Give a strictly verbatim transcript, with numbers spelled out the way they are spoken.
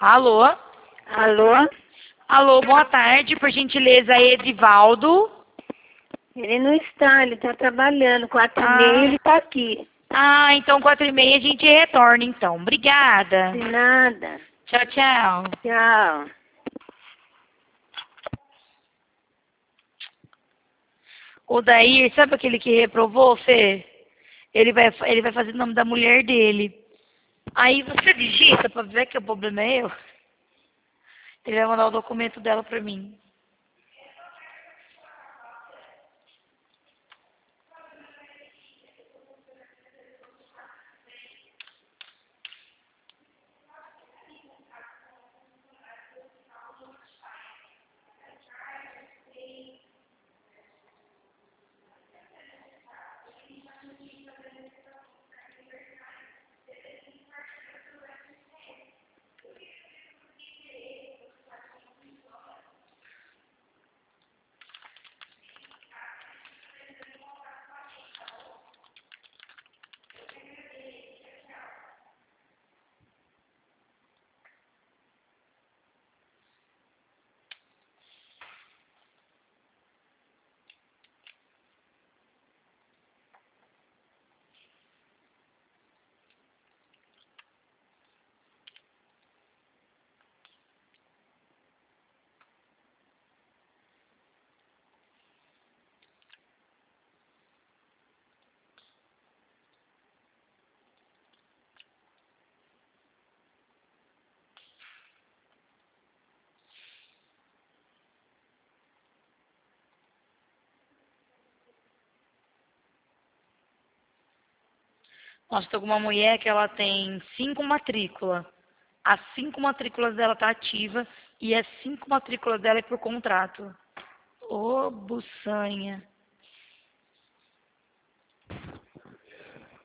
Alô? Alô? Alô, boa tarde, por gentileza, Edivaldo. Ele não está, ele está trabalhando. Quatro e Ah. meia ele está aqui. Ah, então quatro e meia a gente retorna, então. Obrigada. De nada. Tchau, tchau. Tchau. O Dair, sabe aquele que reprovou, Fê? Ele vai, ele vai fazer o nome da mulher dele. Aí você digita pra ver que o problema é eu. Ele vai mandar o documento dela pra mim. Nossa, tô com uma mulher que ela tem cinco matrículas. As cinco matrículas dela tá ativa e as cinco matrículas dela é por contrato. Ô, buçanha.